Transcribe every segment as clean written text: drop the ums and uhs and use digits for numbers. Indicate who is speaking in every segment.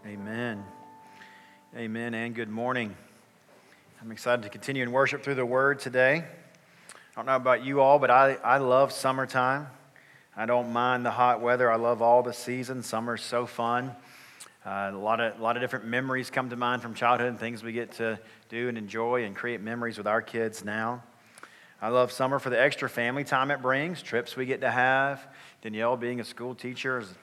Speaker 1: Amen. Amen and good morning. I'm excited to continue in worship through the Word today. I don't know about you all, but I love summertime. I don't mind the hot weather. I love all the seasons. Summer's so fun. A lot of different memories come to mind from childhood and things we get to do and enjoy and create memories with our kids now. I love summer for the extra family time it brings, trips we get to have. Danielle being a school teacher is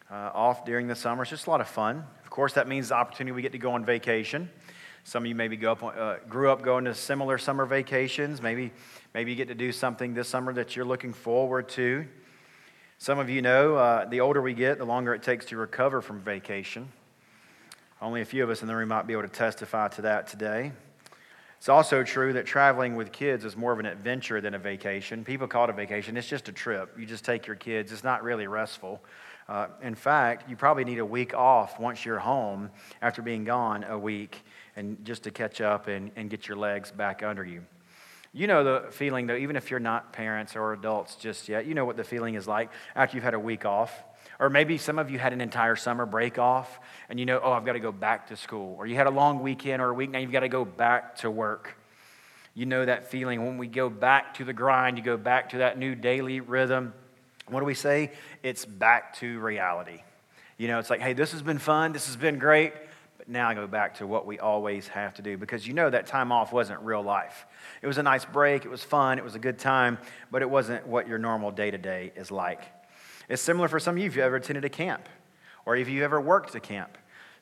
Speaker 1: off during the summer. It's just a lot of fun. Of course, that means the opportunity we get to go on vacation. Some of you maybe grew up going to similar summer vacations. Maybe you get to do something this summer that you're looking forward to. Some of you know the older we get, the longer it takes to recover from vacation. Only a few of us in the room might be able to testify to that today. It's also true that traveling with kids is more of an adventure than a vacation. People call it a vacation. It's just a trip. You just take your kids. It's not really restful. In fact, you probably need a week off once you're home after being gone a week and just to catch up and get your legs back under you. You know the feeling, though, even if you're not parents or adults just yet, you know what the feeling is like after you've had a week off. Or maybe some of you had an entire summer break off and you know, I've got to go back to school. Or you had a long weekend or a week, now you've got to go back to work. You know that feeling when we go back to the grind, you go back to that new daily rhythm. What do we say? It's back to reality. You know, it's like, hey, this has been fun, this has been great, but now I go back to what we always have to do because you know that time off wasn't real life. It was a nice break, it was fun, it was a good time, but it wasn't what your normal day-to-day is like. It's similar for some of you if you ever attended a camp or if you ever worked a camp.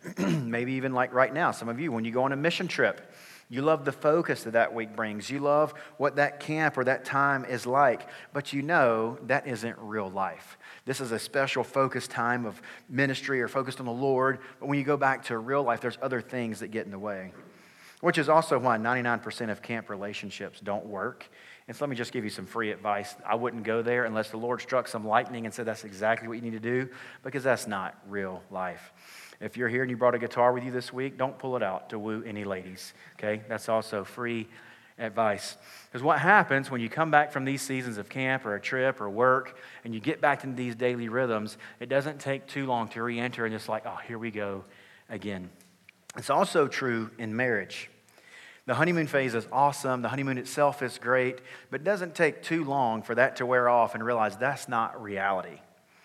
Speaker 1: Maybe even like right now, some of you, when you go on a mission trip, you love the focus that week brings. You love what that camp or that time is like. But you know that isn't real life. This is a special focused time of ministry or focused on the Lord. But when you go back to real life, there's other things that get in the way. Which is also why 99% of camp relationships don't work. And so let me just give you some free advice. I wouldn't go there unless the Lord struck some lightning and said that's exactly what you need to do, because that's not real life. If you're here and you brought a guitar with you this week, don't pull it out to woo any ladies, okay? That's also free advice. Because what happens when you come back from these seasons of camp or a trip or work and you get back into these daily rhythms, it doesn't take too long to re-enter and just like, oh, here we go again. It's also true in marriage. The honeymoon phase is awesome. The honeymoon itself is great, but it doesn't take too long for that to wear off and realize that's not reality.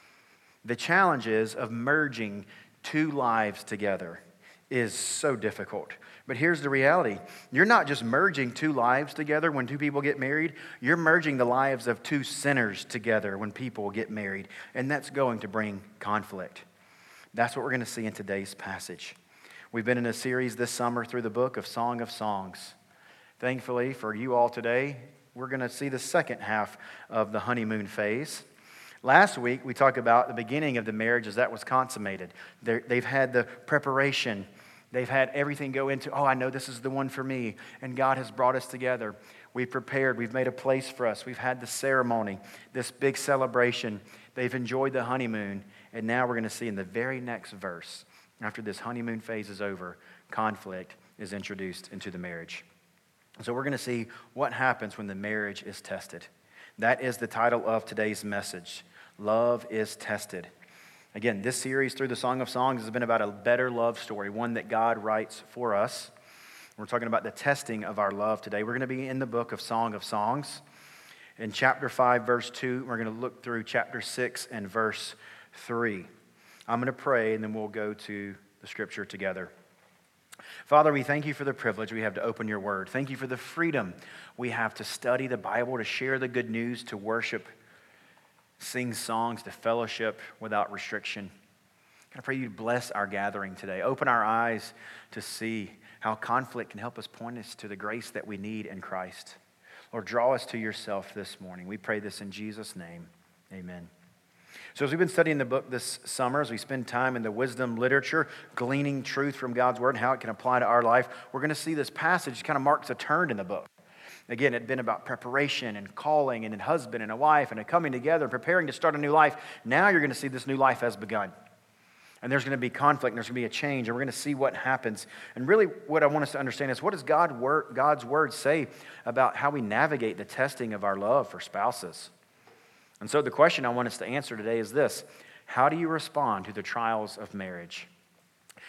Speaker 1: The challenges of merging two lives together is so difficult. But here's the reality. You're not just merging two lives together when two people get married. You're merging the lives of two sinners together when people get married. And that's going to bring conflict. That's what we're going to see in today's passage. We've been in a series this summer through the book of Song of Songs. Thankfully for you all today, we're going to see the second half of the honeymoon phase. Last week, we talked about the beginning of the marriage as that was consummated. They've had the preparation. They've had everything go into, oh, I know this is the one for me. And God has brought us together. We've prepared. We've made a place for us. We've had the ceremony, this big celebration. They've enjoyed the honeymoon. And now we're going to see in the very next verse, after this honeymoon phase is over, conflict is introduced into the marriage. So we're going to see what happens when the marriage is tested. That is the title of today's message. Love is tested. Again, this series through the Song of Songs has been about a better love story, one that God writes for us. We're talking about the testing of our love today. We're going to be in the book of Song of Songs. In chapter 5, verse 2, we're going to look through chapter 6 and verse 3. I'm going to pray, and then we'll go to the scripture together. Father, we thank you for the privilege we have to open your word. Thank you for the freedom we have to study the Bible, to share the good news, to worship, sing songs, to fellowship without restriction. I pray you bless our gathering today. Open our eyes to see how conflict can help us point us to the grace that we need in Christ. Lord, draw us to yourself this morning. We pray this in Jesus' name. Amen. So as we've been studying the book this summer, as we spend time in the wisdom literature, gleaning truth from God's word and how it can apply to our life, we're going to see this passage kind of marks a turn in the book. Again, it had been about preparation and calling and a husband and a wife and a coming together and preparing to start a new life. Now you're going to see this new life has begun. And there's going to be conflict and there's going to be a change and we're going to see what happens. And really what I want us to understand is, what does God's word say about how we navigate the testing of our love for spouses? And so the question I want us to answer today is this: how do you respond to the trials of marriage?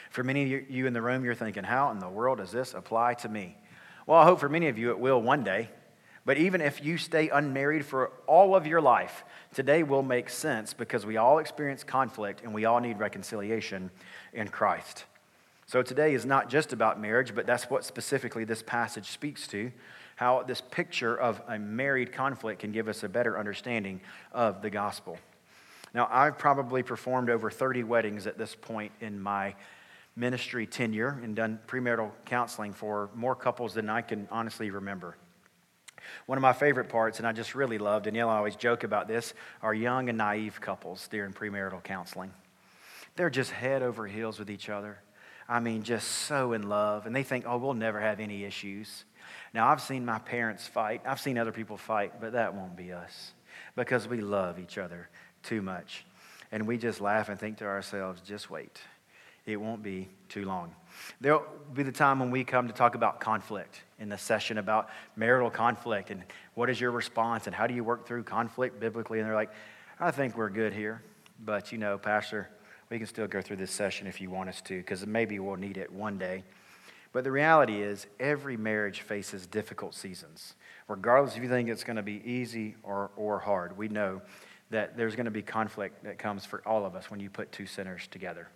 Speaker 1: For many of you in the room, you're thinking, how in the world does this apply to me? Well, I hope for many of you it will one day. But even if you stay unmarried for all of your life, today will make sense because we all experience conflict and we all need reconciliation in Christ. So today is not just about marriage, but that's what specifically this passage speaks to, how this picture of a married conflict can give us a better understanding of the gospel. Now, I've probably performed over 30 weddings at this point in my ministry tenure and done premarital counseling for more couples than I can honestly remember. One of my favorite parts, and I just really love, Danielle and I always joke about this, are young and naive couples during premarital counseling. They're just head over heels with each other. I mean, just so in love. And they think, oh, we'll never have any issues. Now, I've seen my parents fight. I've seen other people fight, but that won't be us because we love each other too much. And we just laugh and think to ourselves, just wait. It won't be too long. There'll be the time when we come to talk about conflict in the session about marital conflict and what is your response and how do you work through conflict biblically. And they're like, I think we're good here. But, Pastor, we can still go through this session if you want us to because maybe we'll need it one day. But the reality is every marriage faces difficult seasons. Regardless if you think it's going to be easy or hard, we know that there's going to be conflict that comes for all of us when you put two sinners together.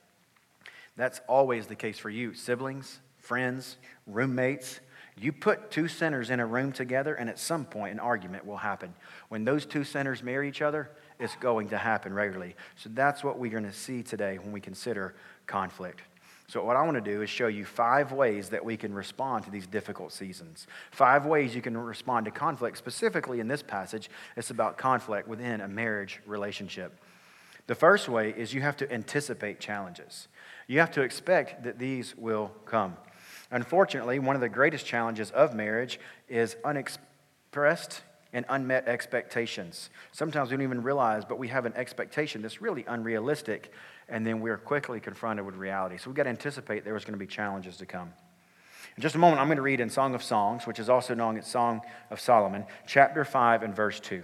Speaker 1: That's always the case for you, siblings, friends, roommates. You put two sinners in a room together, and at some point, an argument will happen. When those two sinners marry each other, it's going to happen regularly. So that's what we're going to see today when we consider conflict. So what I want to do is show you 5 ways that we can respond to these difficult seasons. 5 ways you can respond to conflict. Specifically in this passage, it's about conflict within a marriage relationship. The first way is you have to anticipate challenges. You have to expect that these will come. Unfortunately, one of the greatest challenges of marriage is unexpressed and unmet expectations. Sometimes we don't even realize, but we have an expectation that's really unrealistic, and then we're quickly confronted with reality. So we've got to anticipate there's going to be challenges to come. In just a moment, I'm going to read in Song of Songs, which is also known as Song of Solomon, chapter 5 and verse 2.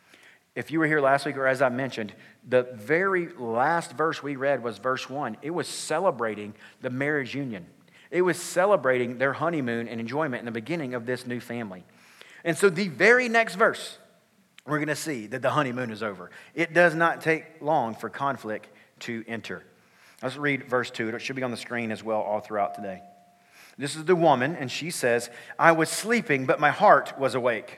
Speaker 1: If you were here last week, or as I mentioned, the very last verse we read was verse 1. It was celebrating the marriage union. It was celebrating their honeymoon and enjoyment in the beginning of this new family. And so the very next verse, we're going to see that the honeymoon is over. It does not take long for conflict to enter. Let's read verse 2. It should be on the screen as well all throughout today. This is the woman, and she says, I was sleeping, but my heart was awake.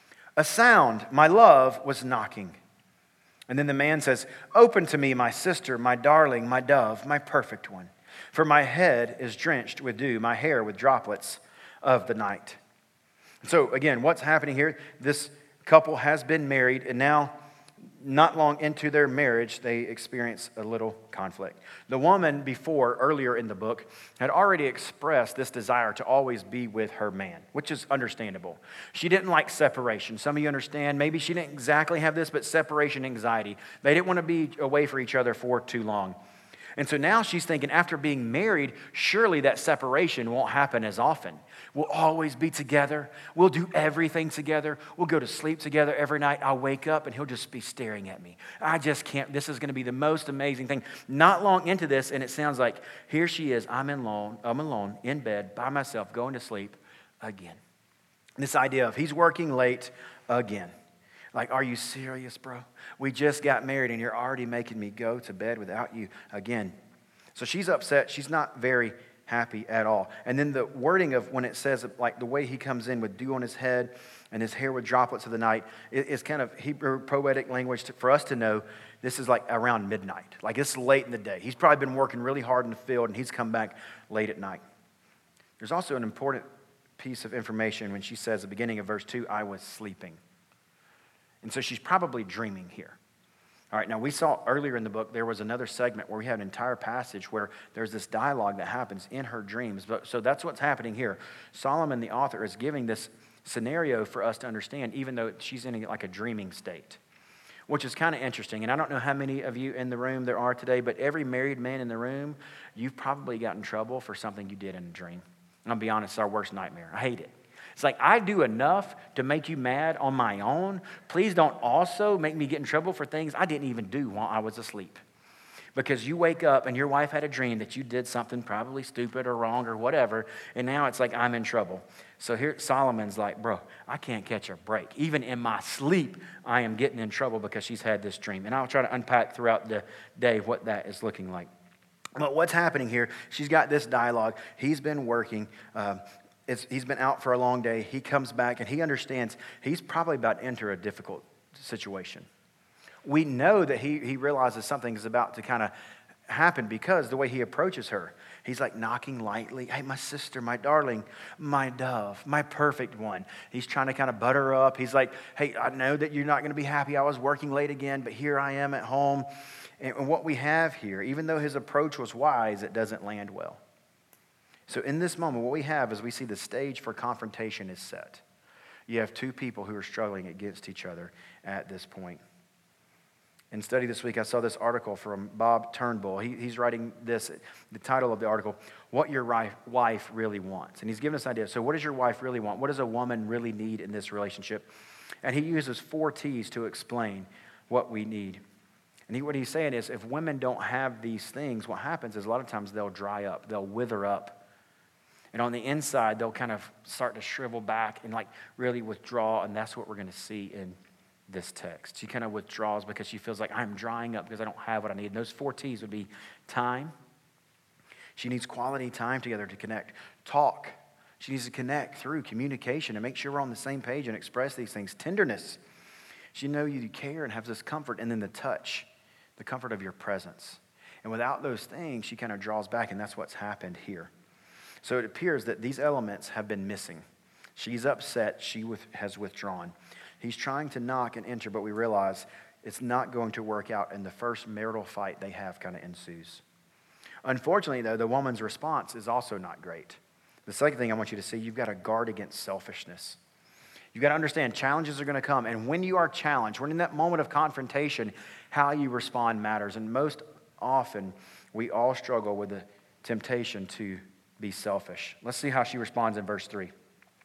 Speaker 1: A sound, my love was knocking. And then the man says, open to me, my sister, my darling, my dove, my perfect one. For my head is drenched with dew, my hair with droplets of the night. So again, what's happening here? This couple has been married, and now, not long into their marriage, they experience a little conflict. The woman before, earlier in the book, had already expressed this desire to always be with her man, which is understandable. She didn't like separation. Some of you understand, maybe she didn't exactly have this, but separation anxiety. They didn't want to be away from each other for too long. And so now she's thinking, after being married, surely that separation won't happen as often. We'll always be together. We'll do everything together. We'll go to sleep together every night. I'll wake up and he'll just be staring at me. I just can't. This is going to be the most amazing thing. Not long into this, and it sounds like here she is. I'm alone in bed by myself, going to sleep again. This idea of he's working late again. Like, are you serious, bro? We just got married and you're already making me go to bed without you again. So she's upset. She's not very happy at all. And then the wording of when it says, like the way he comes in with dew on his head and his hair with droplets of the night, is kind of Hebrew poetic language for us to know this is like around midnight. Like it's late in the day. He's probably been working really hard in the field and he's come back late at night. There's also an important piece of information when she says at the beginning of verse 2, I was sleeping. And so she's probably dreaming here. All right, now we saw earlier in the book, there was another segment where we had an entire passage where there's this dialogue that happens in her dreams. So that's what's happening here. Solomon, the author, is giving this scenario for us to understand, even though she's in like a dreaming state, which is kind of interesting. And I don't know how many of you in the room there are today, but every married man in the room, you've probably got in trouble for something you did in a dream. And I'll be honest, it's our worst nightmare. I hate it. It's like, I do enough to make you mad on my own. Please don't also make me get in trouble for things I didn't even do while I was asleep.
Speaker 2: Because you wake up and your wife had a dream that you did something probably stupid or wrong or whatever, and now it's like, I'm in trouble. So here Solomon's like, bro, I can't catch a break. Even in my sleep, I am getting in trouble because she's had this dream. And I'll try to unpack throughout the day what that is looking like. But what's happening here, she's got this dialogue. He's been working. He's been out for a long day. He comes back and he understands he's probably about to enter a difficult situation. We know that he realizes something is about to kind of happen because the way he approaches her. He's like knocking lightly. Hey, my sister, my darling, my dove, my perfect one. He's trying to kind of butter her up. He's like, hey, I know that you're not going to be happy. I was working late again, but here I am at home. And what we have here, even though his approach was wise, it doesn't land well. So in this moment, what we have is we see the stage for confrontation is set. You have two people who are struggling against each other at this point. In study this week, I saw this article from Bob Turnbull. He's writing this, the title of the article, What Your Wife Really Wants. And he's giving us an idea. So what does your wife really want? What does a woman really need in this relationship? And he uses 4 T's to explain what we need. And what he's saying is if women don't have these things, what happens is a lot of times they'll dry up, they'll wither up. And on the inside, they'll kind of start to shrivel back and like really withdraw. And that's what we're going to see in this text. She kind of withdraws because she feels like I'm drying up because I don't have what I need. And those 4 T's would be time. She needs quality time together to connect. Talk. She needs to connect through communication and make sure we're on the same page and express these things. Tenderness. She knows you care and has this comfort. And then the touch, the comfort of your presence. And without those things, she kind of draws back, and that's what's happened here. So it appears that these elements have been missing. She's upset. She has withdrawn. He's trying to knock and enter, but we realize it's not going to work out, and the first marital fight they have kind of ensues. Unfortunately, though, the woman's response is also not great. The second thing I want you to see, you've got to guard against selfishness. You've got to understand challenges are going to come, and when you are challenged, when in that moment of confrontation, how you respond matters. And most often, we all struggle with the temptation to be selfish. Let's see how she responds in verse 3.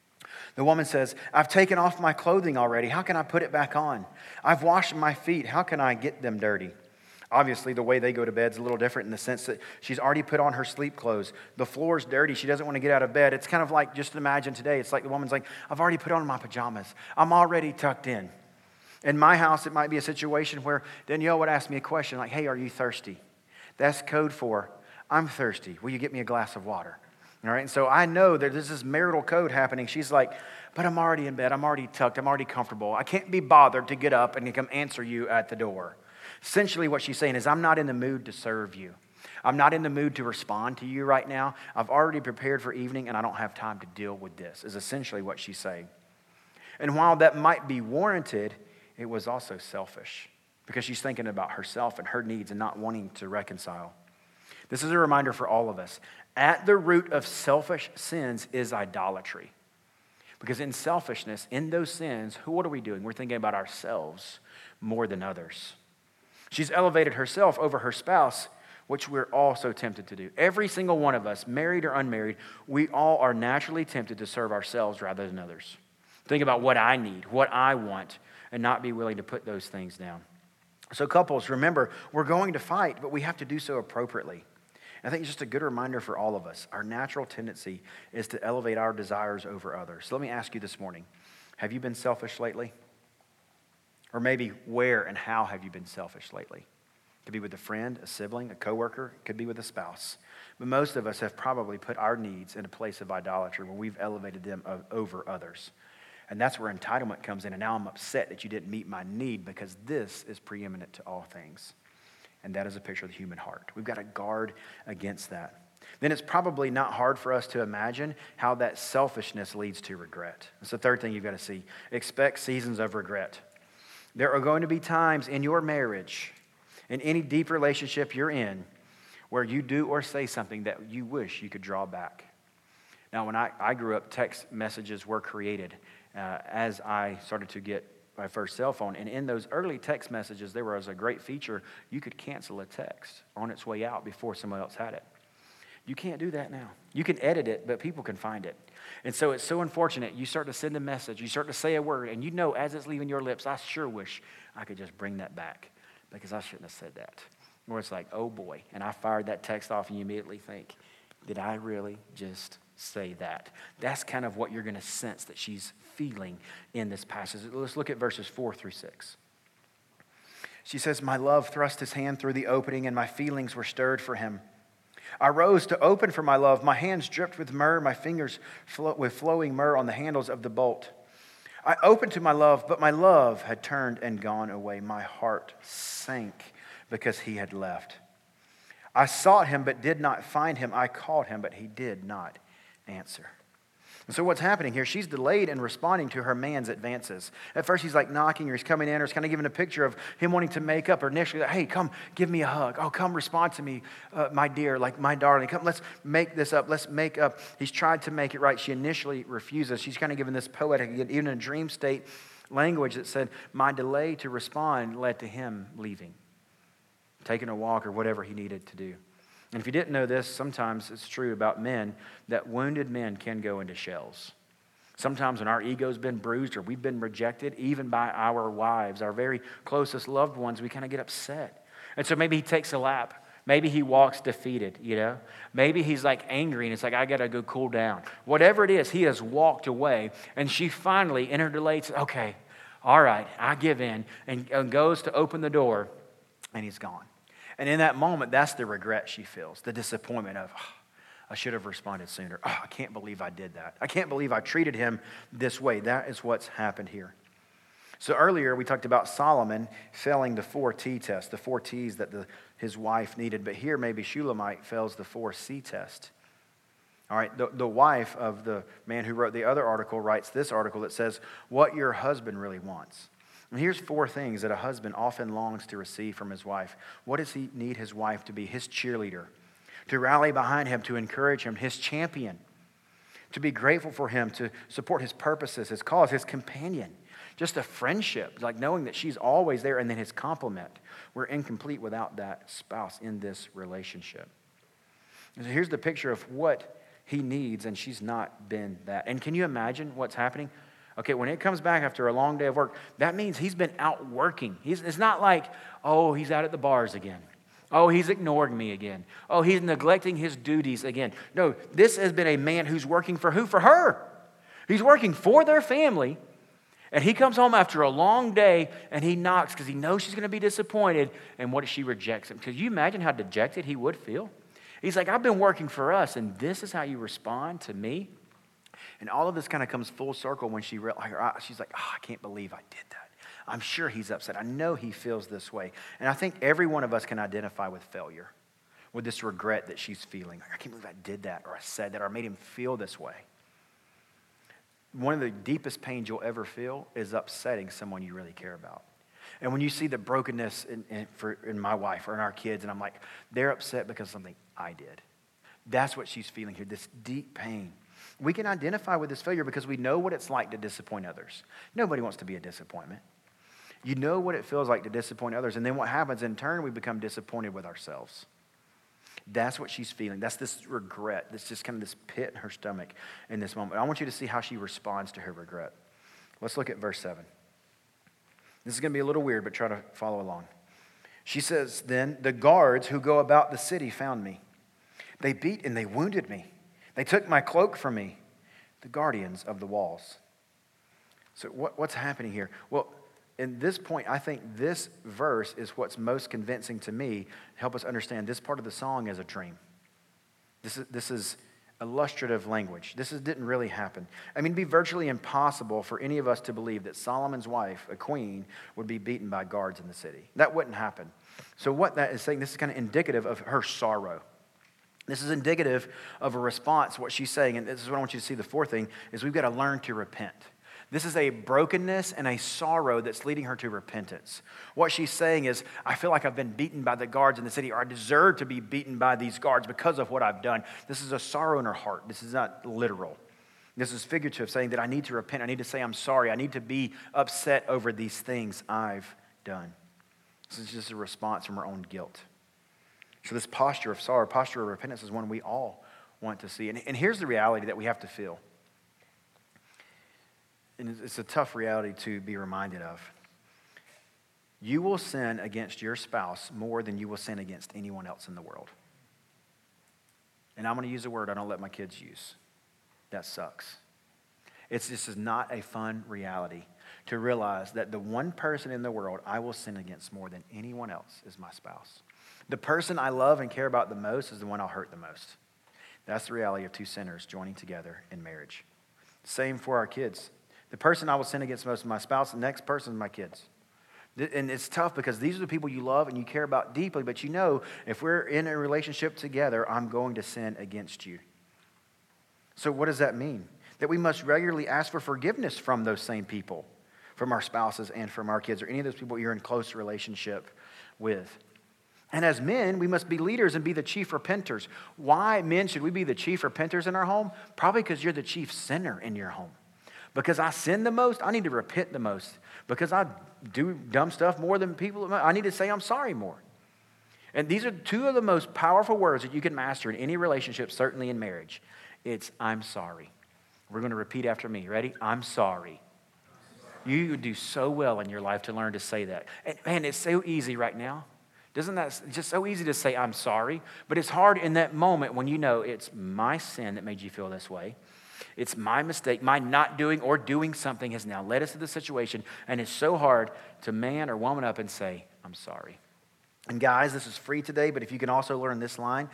Speaker 2: The woman says, I've taken off my clothing already. How can I put it back on? I've washed my feet. How can I get them dirty? Obviously, the way they go to bed is a little different in the sense that she's already put on her sleep clothes. The floor's dirty. She doesn't want to get out of bed. It's kind of like, just imagine today. It's like the woman's like, I've already put on my pajamas. I'm already tucked in. In my house, it might be a situation where Danielle would ask me a question like, hey, are you thirsty? That's code for, I'm thirsty. Will you get me a glass of water? All right, and so I know that there's this marital code happening. She's like, but I'm already in bed. I'm already tucked. I'm already comfortable. I can't be bothered to get up and come answer you at the door. Essentially what she's saying is, I'm not in the mood to serve you. I'm not in the mood to respond to you right now. I've already prepared for evening, and I don't have time to deal with this, is essentially what she's saying. And while that might be warranted, it was also selfish because she's thinking about herself and her needs and not wanting to reconcile. This is a reminder for all of us. At the root of selfish sins is idolatry. Because in selfishness, in those sins, what are we doing? We're thinking about ourselves more than others. She's elevated herself over her spouse, which we're all so tempted to do. Every single one of us, married or unmarried, we all are naturally tempted to serve ourselves rather than others. Think about what I need, what I want, and not be willing to put those things down. So couples, remember, we're going to fight, but we have to do so appropriately. I think it's just a good reminder for all of us. Our natural tendency is to elevate our desires over others. So let me ask you this morning, have you been selfish lately? Or maybe where and how have you been selfish lately? It could be with a friend, a sibling, a coworker. It could be with a spouse. But most of us have probably put our needs in a place of idolatry where we've elevated them over others. And that's where entitlement comes in. And now I'm upset that you didn't meet my need because this is preeminent to all things. And that is a picture of the human heart. We've got to guard against that. Then it's probably not hard for us to imagine how that selfishness leads to regret. That's the third thing you've got to see. Expect seasons of regret. There are going to be times in your marriage, in any deep relationship you're in, where you do or say something that you wish you could draw back. Now, when I grew up, text messages were created as I started to get my first cell phone. And in those early text messages, there was a great feature. You could cancel a text on its way out before someone else had it. You can't do that now. You can edit it, but people can find it. And so it's so unfortunate. You start to send a message, you start to say a word, and you know as it's leaving your lips, I sure wish I could just bring that back because I shouldn't have said that. where it's like, oh boy. And I fired that text off and you immediately think, did I really just say that? That's kind of what you're going to sense that she's feeling in this passage. Let's look at verses 4 through 6. She says, my love thrust his hand through the opening and my feelings were stirred for him. I rose to open for my love. My hands dripped with myrrh, my fingers with flowing myrrh on the handles of the bolt. I opened to my love, but my love had turned and gone away. My heart sank because he had left. I sought him, but did not find him. I called him, but he did not answer. And so what's happening here, she's delayed in responding to her man's advances. At first he's like knocking or he's coming in or he's kind of giving a picture of him wanting to make up, or initially like, hey, come give me a hug. Oh, come respond to me, my dear, like my darling. Come, let's make this up. Let's make up. He's tried to make it right. She initially refuses. She's kind of given this poetic, even in a dream state language that said, my delay to respond led to him leaving, taking a walk or whatever he needed to do. And if you didn't know this, sometimes it's true about men that wounded men can go into shells. Sometimes when our ego's been bruised or we've been rejected, even by our wives, our very closest loved ones, we kind of get upset. And so maybe he takes a lap. Maybe he walks defeated, Maybe he's like angry and it's like, I got to go cool down. Whatever it is, he has walked away. And she finally, in her delay, says, okay, all right, I give in. And goes to open the door and he's gone. And in that moment, that's the regret she feels, the disappointment of, I should have responded sooner. I can't believe I did that. I can't believe I treated him this way. That is what's happened here. So earlier, we talked about Solomon failing the 4 T test, the 4 T's that his wife needed. But here, maybe Shulamite fails the 4 C test. All right, the wife of the man who wrote the other article writes this article that says, what your husband really wants. And here's 4 things that a husband often longs to receive from his wife. What does he need his wife to be? His cheerleader, to rally behind him, to encourage him, his champion, to be grateful for him, to support his purposes, his cause, his companion, just a friendship, like knowing that she's always there, and then his compliment. We're incomplete without that spouse in this relationship. And so here's the picture of what he needs, and she's not been that. And can you imagine what's happening? Okay, when it comes back after a long day of work, that means he's been out working. It's not like, oh, he's out at the bars again. Oh, he's ignoring me again. Oh, he's neglecting his duties again. No, this has been a man who's working for who? For her. He's working for their family. And he comes home after a long day and he knocks because he knows she's going to be disappointed. And what if she rejects him? Because you imagine how dejected he would feel? He's like, I've been working for us, and this is how you respond to me? And all of this kind of comes full circle when she's like, I can't believe I did that. I'm sure he's upset. I know he feels this way. And I think every one of us can identify with failure, with this regret that she's feeling. Like, I can't believe I did that, or I said that, or I made him feel this way. One of the deepest pains you'll ever feel is upsetting someone you really care about. And when you see the brokenness in my wife or in our kids, and I'm like, they're upset because of something I did. That's what she's feeling here, this deep pain. We can identify with this failure because we know what it's like to disappoint others. Nobody wants to be a disappointment. You know what it feels like to disappoint others. And then what happens in turn, we become disappointed with ourselves. That's what she's feeling. That's this regret. That's just kind of this pit in her stomach in this moment. I want you to see how she responds to her regret. Let's look at verse 7. This is going to be a little weird, but try to follow along. She says, then the guards who go about the city found me. They beat and they wounded me. They took my cloak from me, the guardians of the walls. So what's happening here? Well, in this point, I think this verse is what's most convincing to me to help us understand this part of the song as a dream. This is illustrative language. Didn't really happen. I mean, it'd be virtually impossible for any of us to believe that Solomon's wife, a queen, would be beaten by guards in the city. That wouldn't happen. So what that is saying, this is kind of indicative of her sorrow. This is indicative of a response, what she's saying, and this is what I want you to see. The 4th thing is we've got to learn to repent. This is a brokenness and a sorrow that's leading her to repentance. What she's saying is, I feel like I've been beaten by the guards in the city, or I deserve to be beaten by these guards because of what I've done. This is a sorrow in her heart. This is not literal. This is figurative, saying that I need to repent. I need to say I'm sorry. I need to be upset over these things I've done. This is just a response from her own guilt. So this posture of sorrow, posture of repentance is one we all want to see. And here's the reality that we have to feel. And it's a tough reality to be reminded of.
Speaker 1: you will sin against your spouse more than you will sin against anyone else in the world. And I'm going to use a word I don't let my kids use. That sucks. This is not a fun reality to realize that the one person in the world I will sin against more than anyone else is my spouse. The person I love and care about the most is the one I'll hurt the most. That's the reality of two sinners joining together in marriage. Same for our kids. The person I will sin against most is my spouse. The next person is my kids. And it's tough because these are the people you love and you care about deeply, but you know if we're in a relationship together, I'm going to sin against you. So what does that mean? That we must regularly ask for forgiveness from those same people, from our spouses and from our kids, or any of those people you're in close relationship with. And as men, we must be leaders and be the chief repenters. Why, men, should we be the chief repenters in our home? Probably because you're the chief sinner in your home. Because I sin the most, I need to repent the most. Because I do dumb stuff more than people, I need to say I'm sorry more. And these are two of the most powerful words that you can master in any relationship, certainly in marriage. It's, I'm sorry. We're going to repeat after me. Ready? I'm sorry. You do so well in your life to learn to say that. And man, it's so easy right now. Isn't that just so easy to say, I'm sorry? But it's hard in that moment when you know it's my sin that made you feel this way. It's my mistake. My not doing or doing something has now led us to this situation. And it's so hard to man or woman up and say, I'm sorry. And guys, this is free today, but if you can also learn this line,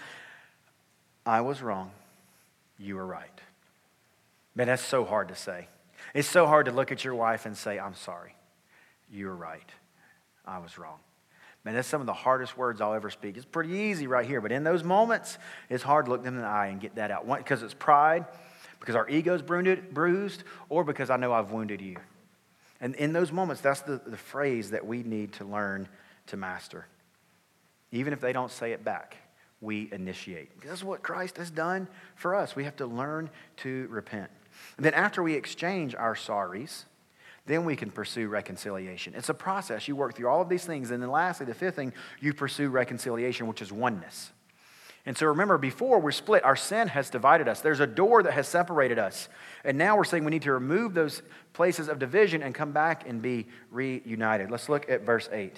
Speaker 1: I was wrong. You were right. Man, that's so hard to say. It's so hard to look at your wife and say, I'm sorry. You were right. I was wrong. Man, that's some of the hardest words I'll ever speak. It's pretty easy right here, but in those moments, it's hard to look them in the eye and get that out. One, because it's pride, because our ego's bruised, or because I know I've wounded you. And in those moments, that's the phrase that we need to learn to master. Even if they don't say it back, we initiate. Because that's what Christ has done for us. We have to learn to repent. And then after we exchange our sorries, then we can pursue reconciliation. It's a process. You work through all of these things. And then lastly, the fifth thing, you pursue reconciliation, which is oneness. And so remember, before we're split, our sin has divided us. There's a door that has separated us. And now we're saying we need to remove those places of division and come back and be reunited. Let's look at verse 8.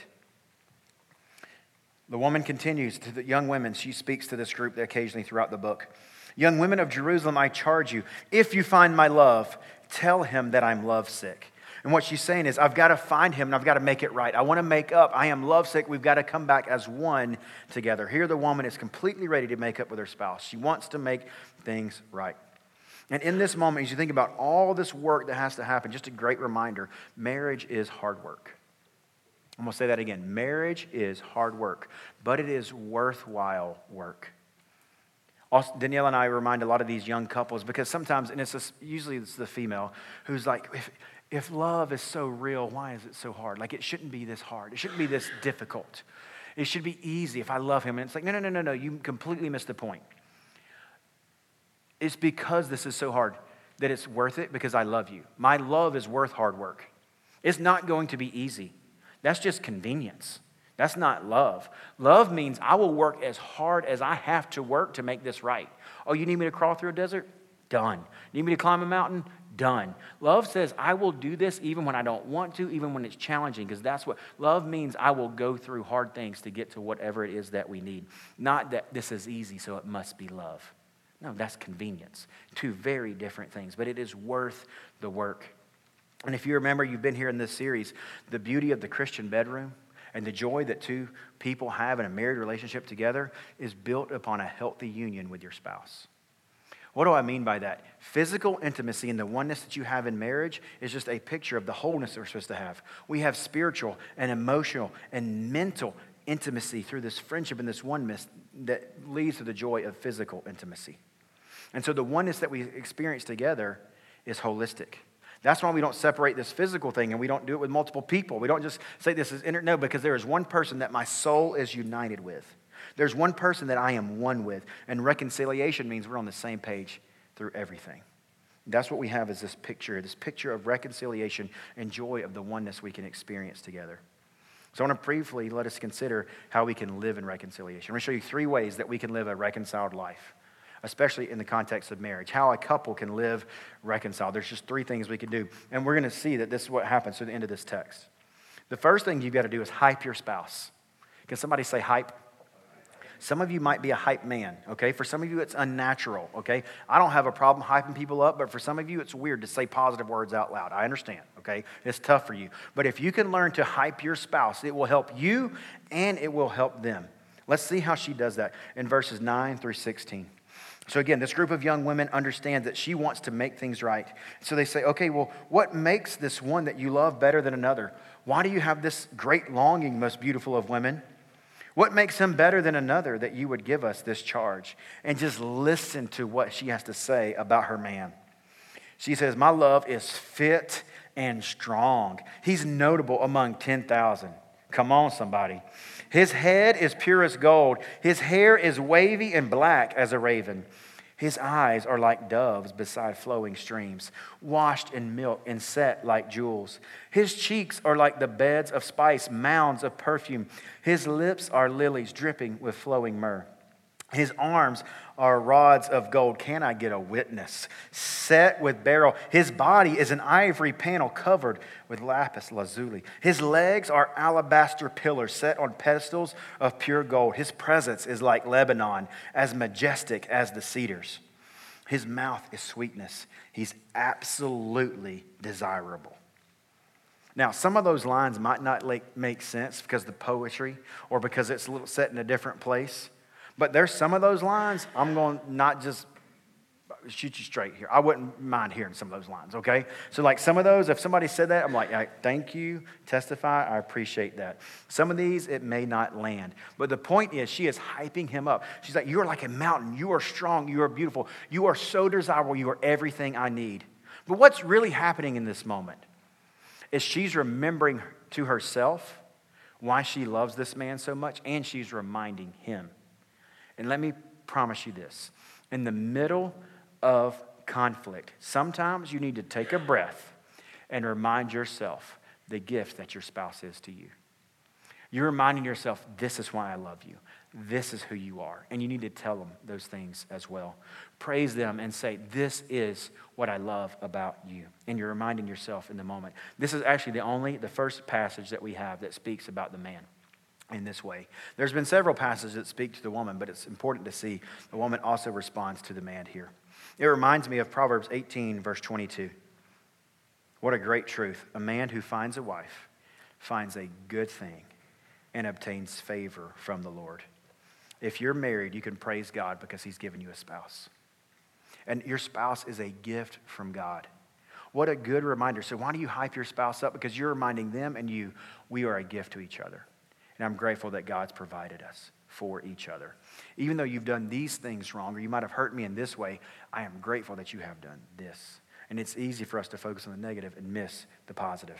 Speaker 1: The woman continues to the young women. She speaks to this group occasionally throughout the book. Young women of Jerusalem, I charge you, if you find my love, tell him that I'm lovesick. And what she's saying is, I've got to find him and I've got to make it right. I want to make up. I am lovesick. We've got to come back as one together. Here the woman is completely ready to make up with her spouse. She wants to make things right. And in this moment, as you think about all this work that has to happen, just a great reminder, marriage is hard work. I'm going to say that again. Marriage is hard work, but it is worthwhile work. Also, Danielle and I remind a lot of these young couples because sometimes, and usually it's the female, who's like, if love is so real, why is it so hard? Like, it shouldn't be this hard. It shouldn't be this difficult. It should be easy if I love him. And it's like, no. You completely missed the point. It's because this is so hard that it's worth it because I love you. My love is worth hard work. It's not going to be easy. That's just convenience. That's not love. Love means I will work as hard as I have to work to make this right. Oh, you need me to crawl through a desert? Done. You need me to climb a mountain? Done. Love says I will do this even when I don't want to, even when it's challenging, because that's what love means. I will go through hard things to get to whatever it is that we need. Not that this is easy, so it must be love. No, that's convenience. Two very different things, but it is worth the work. And if you remember, you've been here in this series, the beauty of the Christian bedroom and the joy that two people have in a married relationship together is built upon a healthy union with your spouse. What do I mean by that? Physical intimacy and the oneness that you have in marriage is just a picture of the wholeness that we're supposed to have. We have spiritual and emotional and mental intimacy through this friendship and this oneness that leads to the joy of physical intimacy. And so the oneness that we experience together is holistic. That's why we don't separate this physical thing and we don't do it with multiple people. We don't just say this is no, because there is one person that my soul is united with. There's one person that I am one with. And reconciliation means we're on the same page through everything. That's what we have is this picture of reconciliation and joy of the oneness we can experience together. So I want to briefly let us consider how we can live in reconciliation. I'm going to show you 3 ways that we can live a reconciled life, especially in the context of marriage, how a couple can live reconciled. There's just 3 things we can do. And we're going to see that this is what happens to the end of this text. The first thing you've got to do is hype your spouse. Can somebody say hype? Some of you might be a hype man, okay? For some of you, it's unnatural, okay? I don't have a problem hyping people up, but for some of you, it's weird to say positive words out loud. I understand, okay? It's tough for you. But if you can learn to hype your spouse, it will help you and it will help them. Let's see how she does that in verses 9 through 16. So again, this group of young women understands that she wants to make things right. So they say, okay, well, what makes this one that you love better than another? Why do you have this great longing, most beautiful of women? What makes him better than another that you would give us this charge? And just listen to what she has to say about her man. She says, my love is fit and strong. He's notable among 10,000. Come on, somebody. His head is pure as gold. His hair is wavy and black as a raven. His eyes are like doves beside flowing streams, washed in milk and set like jewels. His cheeks are like the beds of spice, mounds of perfume. His lips are lilies dripping with flowing myrrh. His arms are rods of gold. Can I get a witness? Set with beryl. His body is an ivory panel covered with lapis lazuli. His legs are alabaster pillars set on pedestals of pure gold. His presence is like Lebanon, as majestic as the cedars. His mouth is sweetness. He's absolutely desirable. Now, some of those lines might not make sense because of the poetry or because it's a little set in a different place. But there's some of those lines, I'm going to not just shoot you straight here. I wouldn't mind hearing some of those lines, okay? So like some of those, if somebody said that, I'm like, thank you, testify, I appreciate that. Some of these, it may not land. But the point is, she is hyping him up. She's like, you're like a mountain. You are strong. You are beautiful. You are so desirable. You are everything I need. But what's really happening in this moment is she's remembering to herself why she loves this man so much, and she's reminding him. And let me promise you this. In the middle of conflict, sometimes you need to take a breath and remind yourself the gift that your spouse is to you. You're reminding yourself, this is why I love you. This is who you are. And you need to tell them those things as well. Praise them and say, this is what I love about you. And you're reminding yourself in the moment. This is actually the first passage that we have that speaks about the man in this way. There's been several passages that speak to the woman, but it's important to see the woman also responds to the man here. It reminds me of Proverbs 18, verse 22. What a great truth. A man who finds a wife finds a good thing and obtains favor from the Lord. If you're married, you can praise God because he's given you a spouse. And your spouse is a gift from God. What a good reminder. So why do you hype your spouse up? Because you're reminding them and you, we are a gift to each other. And I'm grateful that God's provided us for each other. Even though you've done these things wrong, or you might have hurt me in this way, I am grateful that you have done this. And it's easy for us to focus on the negative and miss the positive.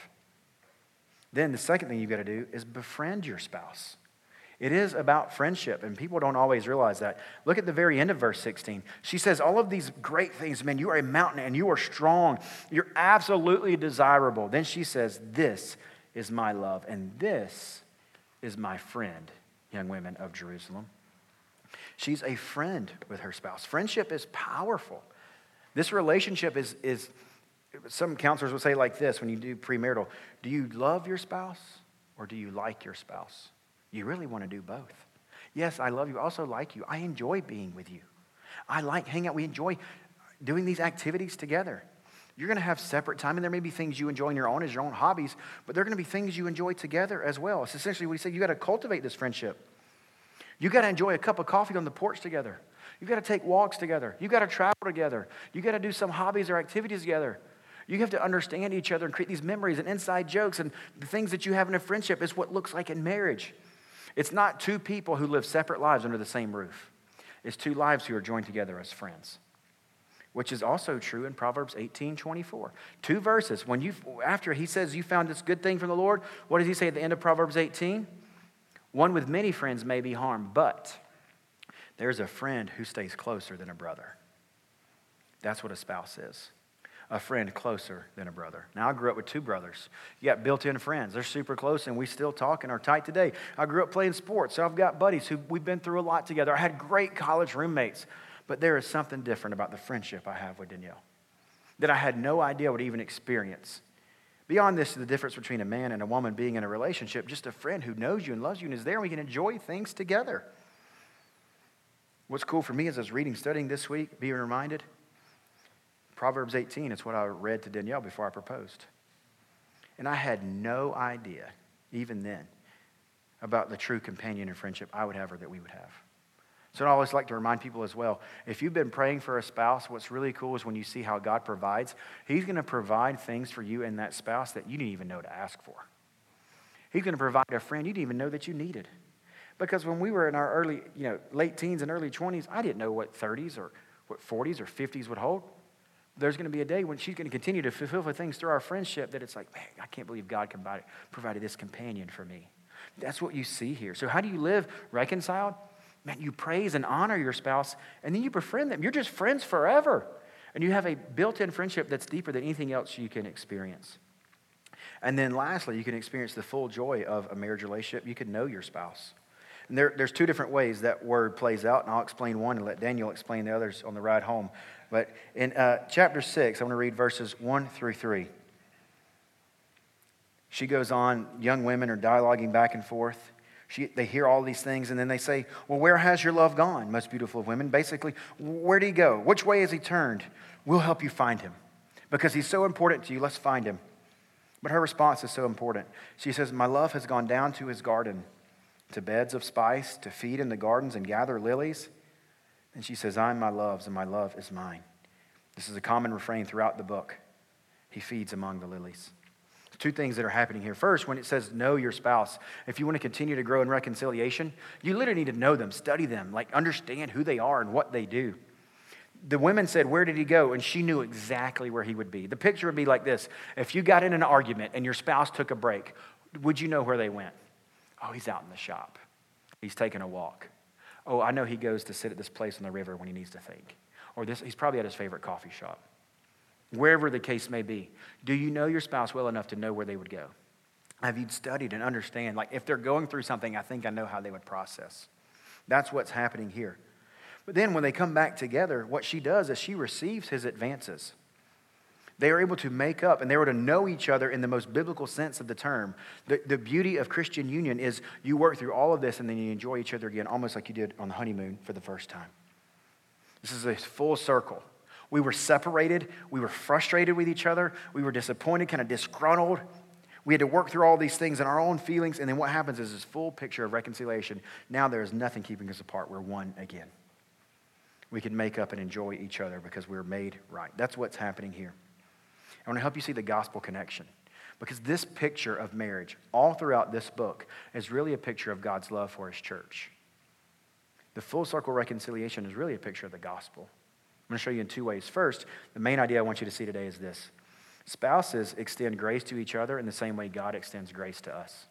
Speaker 1: Then the second thing you've got to do is befriend your spouse. It is about friendship, and people don't always realize that. Look at the very end of verse 16. She says all of these great things. Man, you are a mountain, and you are strong. You're absolutely desirable. Then she says, this is my love, and this is my friend, young women of Jerusalem. She's a friend with her spouse. Friendship is powerful. This relationship is some counselors would say like this when you do premarital. Do you love your spouse or do you like your spouse? You really want to do both. Yes, I love you. I also like you. I enjoy being with you. I like hanging out. We enjoy doing these activities together. You're going to have separate time, and there may be things you enjoy on your own as your own hobbies, but there are going to be things you enjoy together as well. It's essentially what he said, you got to cultivate this friendship. You got to enjoy a cup of coffee on the porch together. You got to take walks together. You got to travel together. You got to do some hobbies or activities together. You have to understand each other and create these memories and inside jokes, and the things that you have in a friendship is what it looks like in marriage. It's not two people who live separate lives under the same roof. It's two lives who are joined together as friends, which is also true in Proverbs 18:24. 2 verses. After he says you found this good thing from the Lord, what does he say at the end of Proverbs 18? One with many friends may be harmed, but there's a friend who stays closer than a brother. That's what a spouse is. A friend closer than a brother. Now, I grew up with 2 brothers. You got built-in friends. They're super close, and we still talk and are tight today. I grew up playing sports, so I've got buddies who we've been through a lot together. I had great college roommates, but there is something different about the friendship I have with Danielle that I had no idea I would even experience. Beyond this, the difference between a man and a woman being in a relationship, just a friend who knows you and loves you and is there, and we can enjoy things together. What's cool for me as I was reading, studying this week, being reminded, Proverbs 18, it's what I read to Danielle before I proposed. And I had no idea, even then, about the true companion and friendship I would have or that we would have. So I always like to remind people as well, if you've been praying for a spouse, what's really cool is when you see how God provides, He's going to provide things for you and that spouse that you didn't even know to ask for. He's going to provide a friend you didn't even know that you needed. Because when we were in our early, late teens and early 20s, I didn't know what 30s or what 40s or 50s would hold. There's going to be a day when she's going to continue to fulfill the things through our friendship that it's like, man, I can't believe God provided this companion for me. That's what you see here. So how do you live reconciled? Man, you praise and honor your spouse, and then you befriend them. You're just friends forever. And you have a built-in friendship that's deeper than anything else you can experience. And then lastly, you can experience the full joy of a marriage relationship. You can know your spouse. And there's two different ways that word plays out, and I'll explain one and let Daniel explain the others on the ride home. But in chapter 6, I'm going to read verses 1 through 3. She goes on, young women are dialoguing back and forth. They hear all these things, and then they say, well, where has your love gone, most beautiful of women? Basically, where did he go? Which way has he turned? We'll help you find him. Because he's so important to you, let's find him. But her response is so important. She says, my love has gone down to his garden, to beds of spice, to feed in the gardens and gather lilies. And she says, I'm my love's, and my love is mine. This is a common refrain throughout the book. He feeds among the lilies. Two things that are happening here. First, when it says know your spouse, if you want to continue to grow in reconciliation, you literally need to know them, study them, understand who they are and what they do. The women said, where did he go? And she knew exactly where he would be. The picture would be like this. If you got in an argument and your spouse took a break, would you know where they went? Oh, he's out in the shop. He's taking a walk. Oh, I know he goes to sit at this place on the river when he needs to think. Or he's probably at his favorite coffee shop. Wherever the case may be, do you know your spouse well enough to know where they would go? Have you studied and understand, if they're going through something, I think I know how they would process. That's what's happening here. But then when they come back together, what she does is she receives his advances. They are able to make up, and they were to know each other in the most biblical sense of the term. The beauty of Christian union is you work through all of this, and then you enjoy each other again, almost like you did on the honeymoon for the first time. This is a full circle. We were separated. We were frustrated with each other. We were disappointed, kind of disgruntled. We had to work through all these things and our own feelings. And then what happens is this full picture of reconciliation. Now there is nothing keeping us apart. We're one again. We can make up and enjoy each other because we're made right. That's what's happening here. I want to help you see the gospel connection. Because this picture of marriage, all throughout this book, is really a picture of God's love for his church. The full circle reconciliation is really a picture of the gospel. I'm going to show you in two ways. First, the main idea I want you to see today is this. Spouses extend grace to each other in the same way God extends grace to us.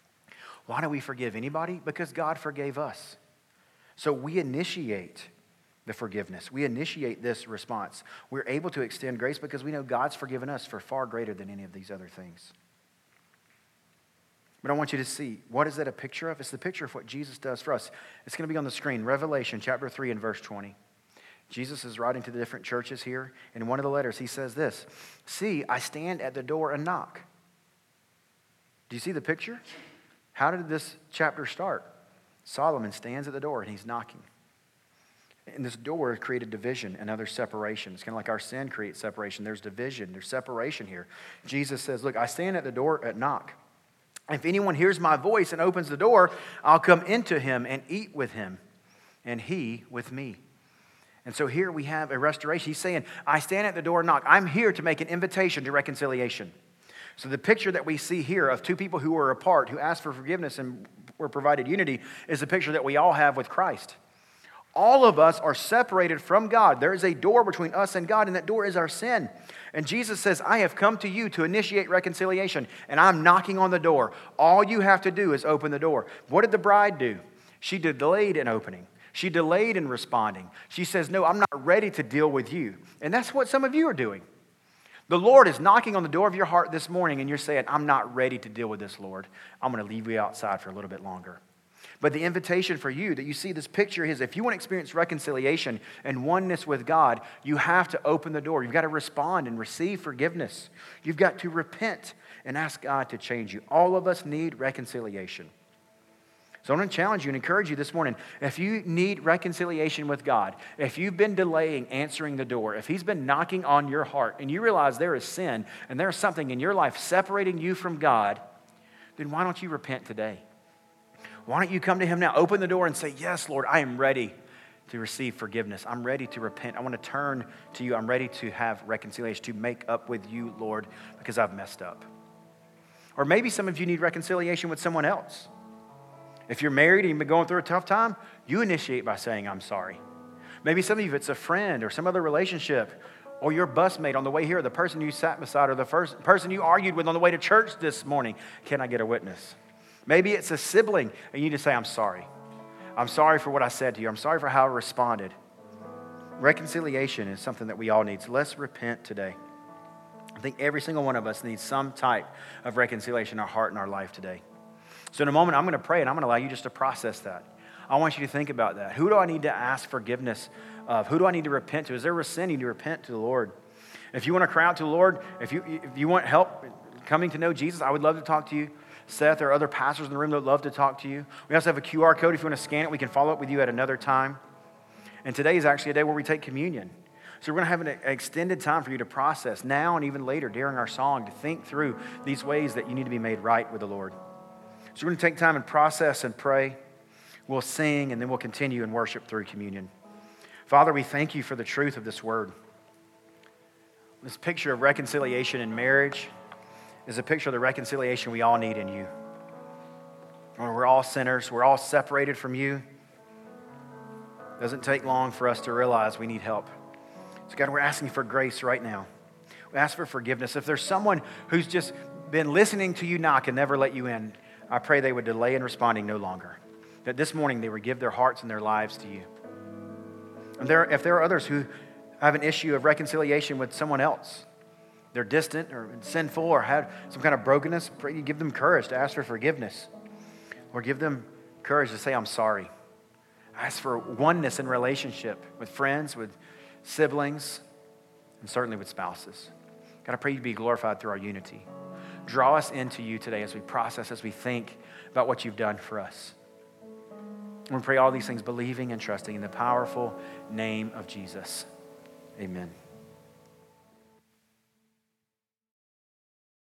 Speaker 1: Why do we forgive anybody? Because God forgave us. So we initiate the forgiveness. We initiate this response. We're able to extend grace because we know God's forgiven us for far greater than any of these other things. But I want you to see, what is that a picture of? It's the picture of what Jesus does for us. It's going to be on the screen. Revelation chapter 3 and verse 20. Jesus is writing to the different churches here. In one of the letters, he says this, see, I stand at the door and knock. Do you see the picture? How did this chapter start? Solomon stands at the door and he's knocking. And this door created division and other separation. It's kind of like our sin creates separation. There's division, there's separation here. Jesus says, look, I stand at the door and knock. If anyone hears my voice and opens the door, I'll come into him and eat with him, and he with me. And so here we have a restoration. He's saying, I stand at the door and knock. I'm here to make an invitation to reconciliation. So the picture that we see here of two people who were apart, who asked for forgiveness and were provided unity, is the picture that we all have with Christ. All of us are separated from God. There is a door between us and God, and that door is our sin. And Jesus says, I have come to you to initiate reconciliation, and I'm knocking on the door. All you have to do is open the door. What did the bride do? She delayed in opening. She delayed in responding. She says, no, I'm not ready to deal with you. And that's what some of you are doing. The Lord is knocking on the door of your heart this morning, and you're saying, I'm not ready to deal with this, Lord. I'm going to leave you outside for a little bit longer.
Speaker 2: But the invitation for you that you see this picture is if you want to experience reconciliation and oneness with God, you have to open the door. You've got to respond and receive forgiveness. You've got to repent and ask God to change you. All of us need reconciliation. So I'm going to challenge you and encourage you this morning. If you need reconciliation with God, if you've been delaying answering the door, if He's been knocking on your heart and you realize there is sin and there's something in your life separating you from God, then why don't you repent today? Why don't you come to Him now? Open the door and say, yes, Lord, I am ready to receive forgiveness. I'm ready to repent. I want to turn to you. I'm ready to have reconciliation, to make up with you, Lord, because I've messed up. Or maybe some of you need reconciliation with someone else. If you're married and you've been going through a tough time, you initiate by saying, I'm sorry. Maybe some of you, it's a friend or some other relationship, or your busmate on the way here, or the person you sat beside, or the first person you argued with on the way to church this morning. Can I get a witness? Maybe it's a sibling, and you just say, I'm sorry. I'm sorry for what I said to you. I'm sorry for how I responded. Reconciliation is something that we all need. So let's repent today. I think every single one of us needs some type of reconciliation in our heart and our life today. So in a moment, I'm going to pray, and I'm going to allow you just to process that. I want you to think about that. Who do I need to ask forgiveness of? Who do I need to repent to? Is there a sin you need to repent to the Lord? If you want to cry out to the Lord, if you want help coming to know Jesus, I would love to talk to you. Seth or other pastors in the room that would love to talk to you. We also have a QR code. If you want to scan it, we can follow up with you at another time. And today is actually a day where we take communion. So we're going to have an extended time for you to process now and even later during our song to think through these ways that you need to be made right with the Lord. So we're going to take time and process and pray. We'll sing, and then we'll continue in worship through communion. Father, we thank you for the truth of this word. This picture of reconciliation in marriage is a picture of the reconciliation we all need in you. We're all sinners. We're all separated from you. It doesn't take long for us to realize we need help. So God, we're asking for grace right now. We ask for forgiveness. If there's someone who's just been listening to you knock and never let you in, I pray they would delay in responding no longer. That this morning they would give their hearts and their lives to you. And if there are others who have an issue of reconciliation with someone else, they're distant or sinful or had some kind of brokenness, pray you give them courage to ask for forgiveness. Or give them courage to say, I'm sorry. Ask for oneness in relationship with friends, with siblings, and certainly with spouses. God, I pray you be glorified through our unity. Draw us into you today as we process, as we think about what you've done for us. And we pray all these things believing and trusting in the powerful name of Jesus. Amen.